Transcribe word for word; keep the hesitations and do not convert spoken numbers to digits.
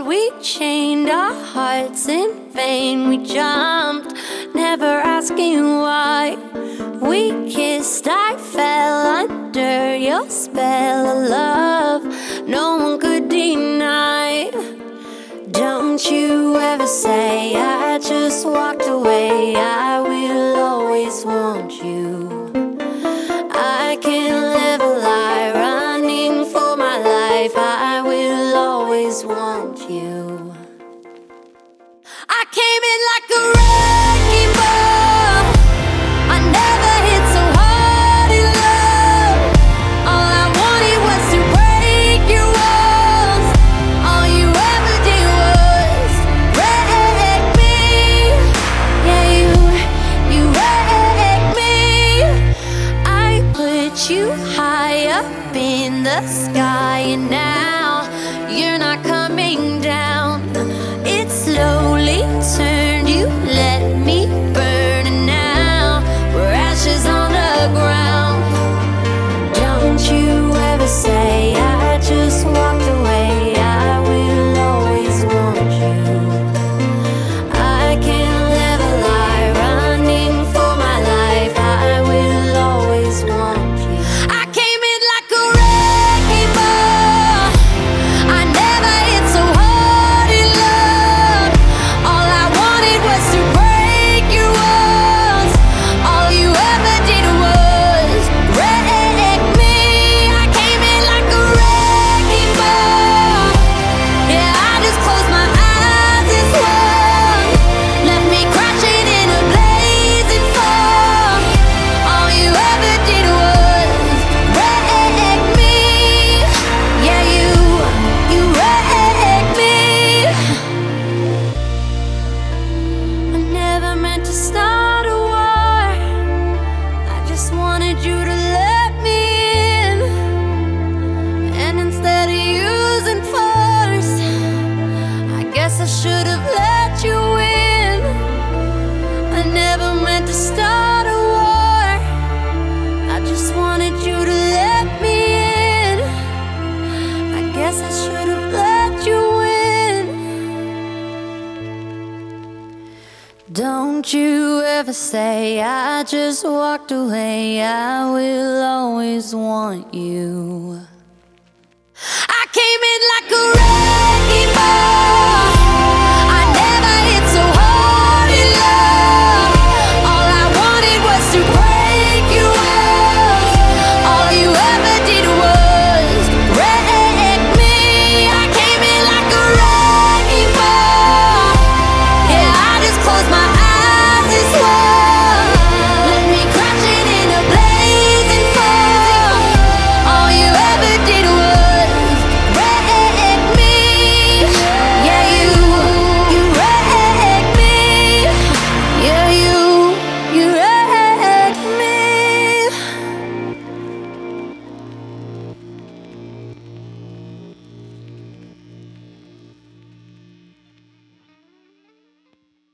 we chained our hearts in vain. We jumped, never asking why. We kissed, I fell under your spell of love no one could deny. Don't you ever say I just walked away. I will always want you. I can't live a lie, running for my life. I will always want you. I came in like a wrecking ball. I never hit so hard in love. All I wanted was to break your walls. All you ever did was wreck me. Yeah, you, you wrecked me. I put you high up in the sky, and now you're not coming down. It slowly turned, you let me burn, and now we're ashes on the ground. Don't you ever say I just walked away. I will always want you. I can't live a lie, running for my life. I will always want you. I came in like a wrecking ball. I never hit so hard in love. All I wanted was to break your walls. All you ever did was wreck me. I came in like a wrecking ball. Yeah, I just closed my eyes and swung. Left me crashing in a blazing fall. All you ever did was wreck me. Yeah, you, you wrecked me. I never meant to start a war. I just wanted you to let me in. And instead of using force, I guess I should have let you in. I never meant to start a war. I just wanted you to let me in. I guess I should have let you in. Don't you ever say I just walked away. I will always want you. I came in like a wrecking ball.